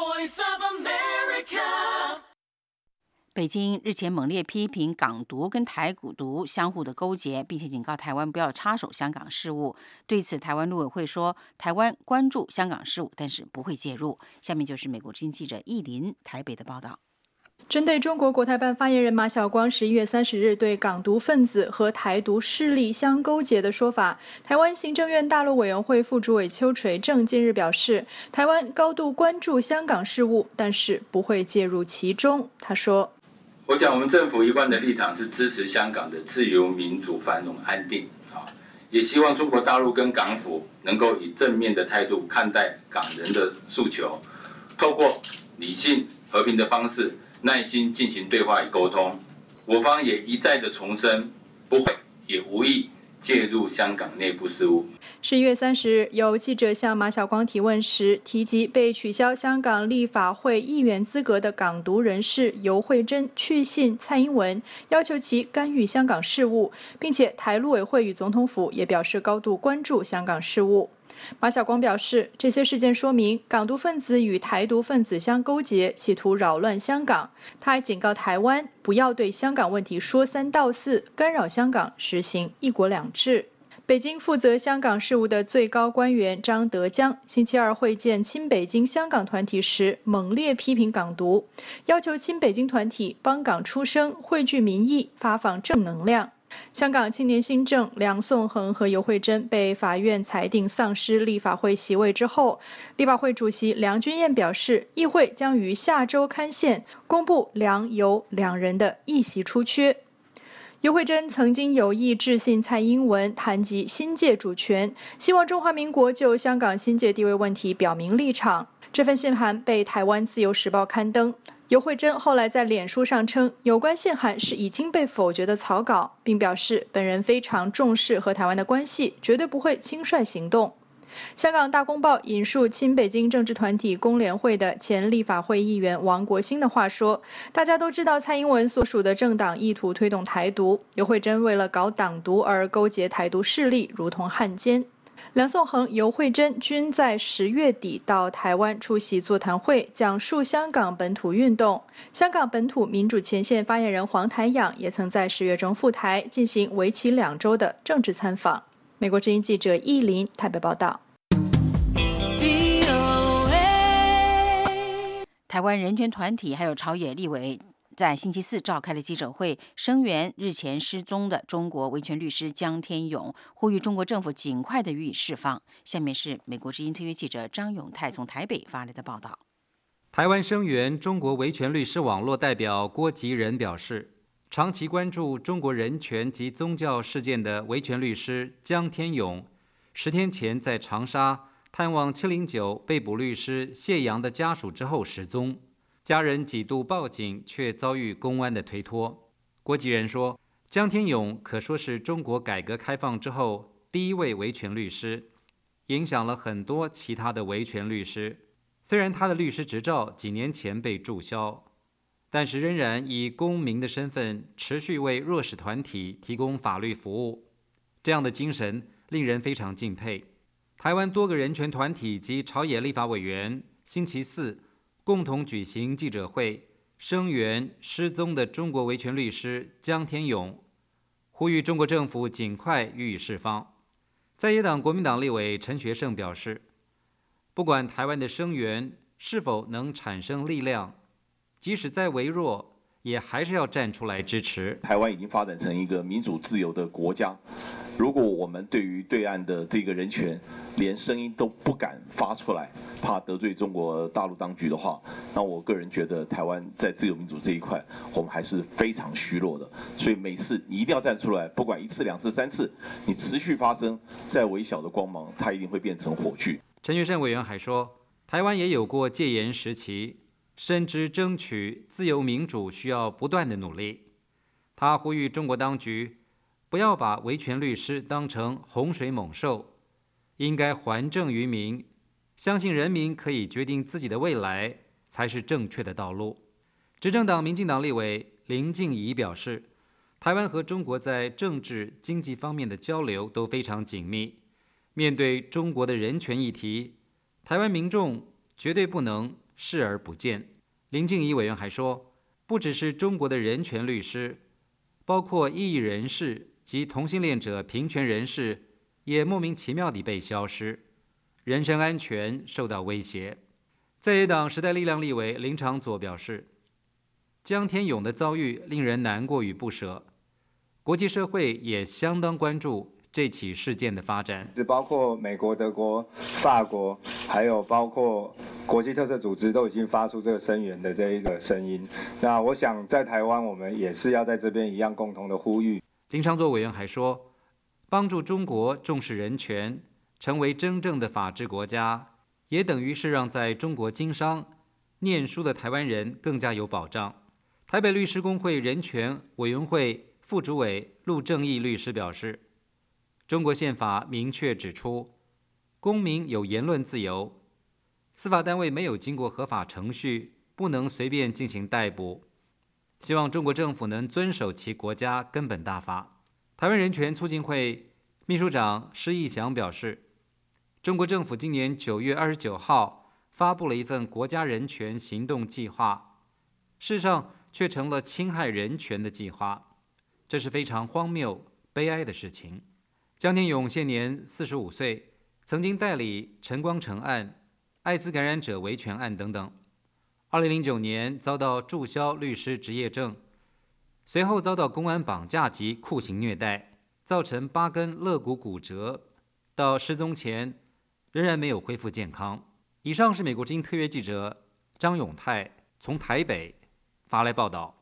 北京日前猛烈批评港独跟台独相互的勾结，并且警告台湾不要插手香港事务。对此，台湾陆委会说，台湾关注香港事务，但是不会介入。下面就是美国之音记者易林台北的报道。 针对中国国台办发言人马晓光11月30日对港独分子和台独势力相勾结的说法，台湾行政院大陆委员会副主委邱垂正近日表示，台湾高度关注香港事务，但是不会介入其中。他说， 我想我们政府一贯的立场是支持香港的自由、民主、繁荣、安定，也希望中国大陆跟港府能够以正面的态度看待港人的诉求，透过理性、和平的方式，耐心进行对话与沟通。我方也一再的重申，不会也无意介入香港内部事务。 11月30日，有记者向马晓光提问时，提及被取消香港立法会议员资格的港独人士游惠珍去信蔡英文，要求其干预香港事务，并且台陆委会与总统府也表示高度关注香港事务。马晓光表示，这些事件说明港独分子与台独分子相勾结，企图扰乱香港。他还警告台湾不要对香港问题说三道四，干扰香港实行一国两制。北京负责香港事务的最高官员张德江星期二会见亲北京香港团体时，猛烈批评港独，要求亲北京团体帮港出声，汇聚民意，发放正能量。香港青年新政梁颂恒和游惠珍被法院裁定丧失立法会席位之后，立法会主席梁君彦表示，议会将于下周刊宪公布梁游两人的议席出缺。游惠珍曾经有意致信蔡英文，谈及新界主权，希望中华民国就香港新界地位问题表明立场。这份信函被台湾自由时报刊登。游惠珍后来在脸书上称，有关信函是已经被否决的草稿，并表示本人非常重视和台湾的关系，绝对不会轻率行动。 香港大公报引述亲北京政治团体工联会的前立法会议员王国兴的话说，大家都知道蔡英文所属的政党意图推动台独，尤惠珍为了搞党独而勾结台独势力，如同汉奸。梁颂恒、尤惠珍均在10月底到台湾出席座谈会，讲述香港本土运动。香港本土民主前线发言人黄台仰也曾在10月中赴台进行为期2周的政治参访。美国之音记者易林台北报道。 台湾人权团体还有朝野立委在星期四召开了记者会，声援日前失踪的中国维权律师江天勇，呼吁中国政府尽快的予以释放。下面是美国之音特约记者张永泰从台北发来的报道。 台湾声援中国维权律师网络代表郭吉仁表示，长期关注中国人权及宗教事件的维权律师江天勇，10天前在长沙探望709被捕律师谢阳的家属之后失踪。家人几度报警，却遭遇公安的推脱。郭吉仁说，江天勇可说是中国改革开放之后第一位维权律师，影响了很多其他的维权律师。虽然他的律师执照几年前被注销，但是仍然以公民的身份持续为弱势团体提供法律服务。这样的精神令人非常敬佩。台湾多个人权团体及朝野立法委员星期四共同举行记者会，声援失踪的中国维权律师江天勇，呼吁中国政府尽快予以释放。在野党国民党立委陈学圣表示，不管台湾的声援是否能产生力量，即使再微弱，也还是要站出来支持。 台湾已经发展成一个民主自由的国家，如果我们对于对岸的这个人权连声音都不敢发出来，怕得罪中国大陆当局的话，那我个人觉得台湾在自由民主这一块我们还是非常虚弱的。所以每次你一定要站出来，不管1次、2次、3次，你持续发声，再微小的光芒它一定会变成火炬。 陈学圣委员还说，台湾也有过戒严时期，深知争取自由民主需要不断的努力。他呼吁中国当局不要把维权律师当成洪水猛兽，应该还政于民，相信人民可以决定自己的未来才是正确的道路。执政党民进党立委林静怡表示，台湾和中国在政治、经济方面的交流都非常紧密。面对中国的人权议题，台湾民众绝对不能视而不见。林静怡委员还说，不只是中国的人权律师，包括异议人士及同性恋者、平权人士也莫名其妙地被消失，人身安全受到威胁。在野党时代力量立委林长佐表示，江天勇的遭遇令人难过与不舍，国际社会也相当关注这起事件的发展， 包括美国、德国、法国，还有包括国际特色组织都已经发出这个声援的这一个声音。那我想在台湾，我们也是要在这边一样共同的呼吁。 林长佐委员还说，帮助中国重视人权，成为真正的法治国家，也等于是让在中国经商、念书的台湾人更加有保障。台北律师公会人权委员会副主委陆正义律师表示，中国宪法明确指出，公民有言论自由，司法单位没有经过合法程序，不能随便进行逮捕。希望中国政府能遵守其国家根本大法。台湾人权促进会秘书长施义祥表示，中国政府今年9月29号发布了一份国家人权行动计划，事实上却成了侵害人权的计划，这是非常荒谬、悲哀的事情。江天勇现年45岁，曾经代理陈光诚案、艾滋感染者维权案等等。2009年遭到注销律师执业证，随后遭到公安绑架及酷刑虐待，造成8根肋骨骨折，到失踪前仍然没有恢复健康。以上是美国之音特约记者张永泰从台北发来报道。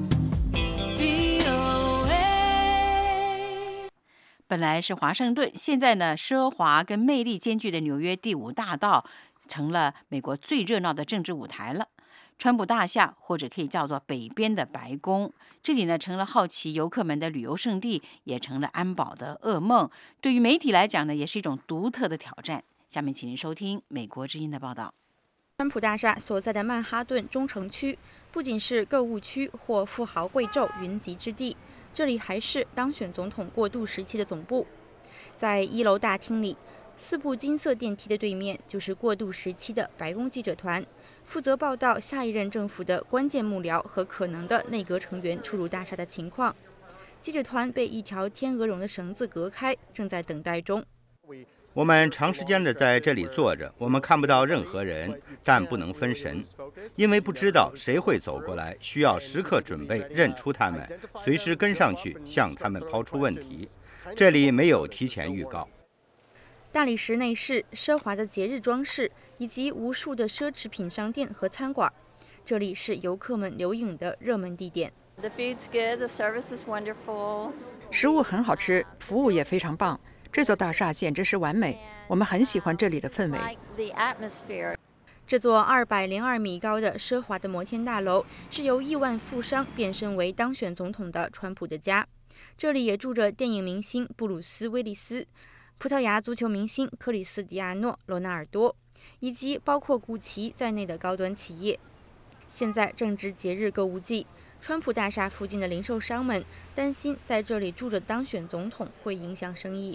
本来是华盛顿，现在呢，奢华跟魅力兼具的纽约第5大道成了美国最热闹的政治舞台了。川普大厦，或者可以叫做北边的白宫，这里呢成了好奇游客们的旅游胜地，也成了安保的噩梦。对于媒体来讲呢，也是一种独特的挑战。 下面请您收听美国之音的报道。 川普大厦所在的曼哈顿中城区不仅是购物区或富豪贵胄云集之地，这里还是当选总统过渡时期的总部。在1楼大厅里，4部金色电梯的对面就是过渡时期的白宫记者团，负责报道下一任政府的关键幕僚和可能的内阁成员出入大厦的情况。记者团被一条天鹅绒的绳子隔开，正在等待中。 我们长时间的在这里坐着，我们看不到任何人，但不能分神，因为不知道谁会走过来，需要时刻准备认出他们，随时跟上去向他们抛出问题。这里没有提前预告。 大理石内饰、奢华的节日装饰以及无数的奢侈品商店和餐馆，这里是游客们留影的热门地点。 The food's good, the service is wonderful. 食物很好吃，服务也非常棒。这座大厦简直是完美，我们很喜欢这里的氛围。 这座202米高的奢华的摩天大楼是由亿万富商变身为当选总统的川普的家。这里也住着电影明星布鲁斯·威利斯、葡萄牙足球明星克里斯蒂亚诺·罗纳尔多，以及包括古奇在内的高端企业。现在正值节日购物季，川普大厦附近的零售商们担心在这里住着当选总统会影响生意。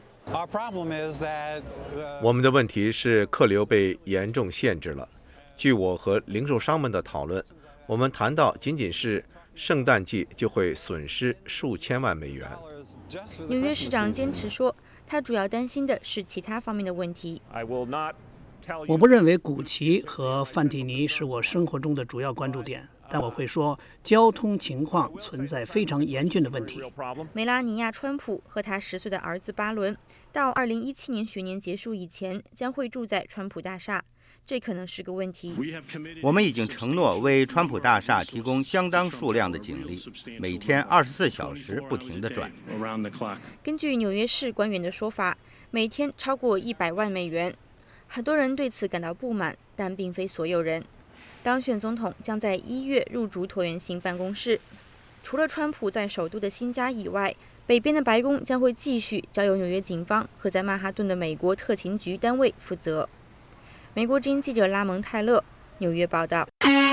我们的问题是客流被严重限制了。据我和零售商们的讨论，我们谈到仅仅是圣诞季就会损失数千万美元。 纽约市长坚持说，他主要担心的是其他方面的问题。 我不认为古奇和范蒂尼是我生活中的主要关注点，但我会说交通情况存在非常严峻的问题。 梅拉尼亚·川普和他10岁的儿子巴伦，到2017年学年结束以前将会住在川普大厦，这可能是个问题。 我们已经承诺为川普大厦提供相当数量的警力，每天24小时不停地转。 根据纽约市官员的说法，每天超过100万美元。很多人对此感到不满，但并非所有人。当选总统将在1月入主椭圆形办公室。除了川普在首都的新家以外，北边的白宫将会继续交由纽约警方和在曼哈顿的美国特勤局单位负责。美国之音记者拉蒙泰勒纽约报道。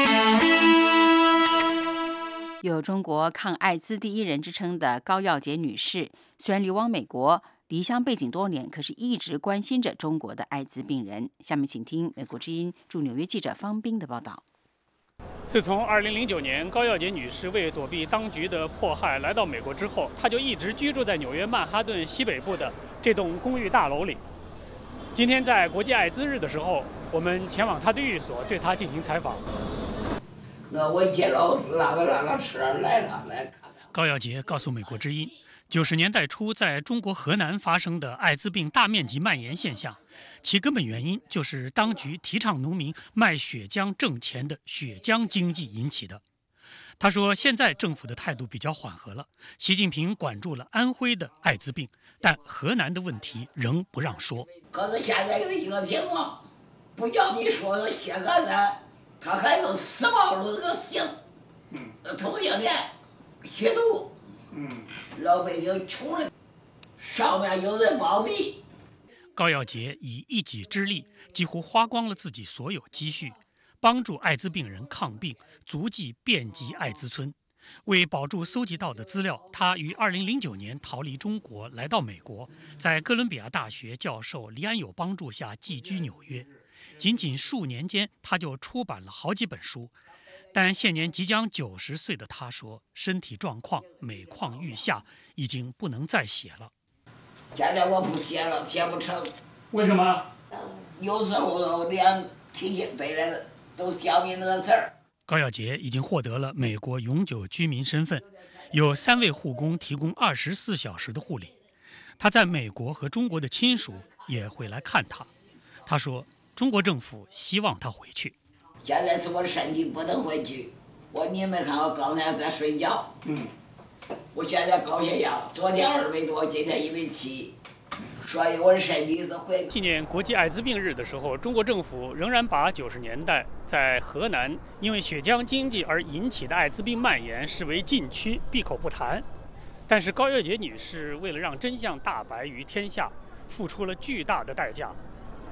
有中国抗艾滋第一人之称的高耀洁女士，虽然流亡美国，离乡背景多年，可是一直关心着中国的艾滋病人。下面请听美国之音驻纽约记者方斌的报道。 自从2009年高耀洁女士为躲避当局的迫害来到美国之后，她就一直居住在纽约曼哈顿西北部的这栋公寓大楼里。今天在国际艾滋日的时候，我们前往她的寓所对她进行采访。 我接了那个车来了，来看看。 高耀洁告诉美国之音，90年代初在中国河南发生的艾滋病大面积蔓延现象，其根本原因就是当局提倡农民卖血浆挣钱的血浆经济引起的。他说，现在政府的态度比较缓和了，习近平管住了安徽的艾滋病，但河南的问题仍不让说。 可是现在有一个情况，不叫你说的血感染，他还是死亡了这个刑，同性恋、吸毒。老百姓穷了，上面有人包庇。 高耀洁以一己之力，几乎花光了自己所有积蓄，帮助艾滋病人抗病，足迹遍及艾滋村。为保住搜集到的资料，他于2009年逃离中国，来到美国，在哥伦比亚大学教授黎安友帮助下寄居纽约。仅仅数年间，他就出版了好几本书。但现年即将90岁的他说，身体状况每况愈下，已经不能再写了。 现在我不写了，写不成。 为什么？ 有时候连提醒背来的都想不起那个字儿。 高耀洁已经获得了美国永久居民身份，有3位护工提供24小时的护理。他在美国和中国的亲属也会来看他。他说，中国政府希望他回去。 现在是我的身体不能回去，你没看我刚才在睡觉，我现在高血压，昨天200多，今天170，所以我的身体是回。 纪念国际艾滋病日的时候，中国政府仍然把90年代在河南因为血浆经济而引起的艾滋病蔓延视为禁区，闭口不谈。但是高耀洁女士为了让真相大白于天下，付出了巨大的代价。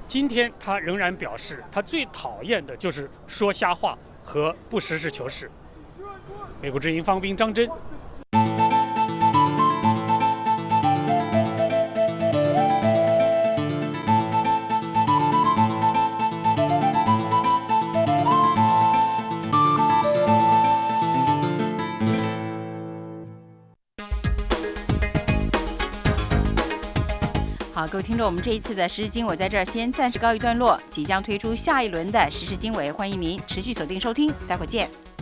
今天他仍然表示，他最讨厌的就是说瞎话和不实事求是。美国之音方斌、张真。 好，各位听众，我们这一次的时事经纬在这儿先暂时告一段落，即将推出下一轮的时事经纬，欢迎您持续锁定收听，待会儿见。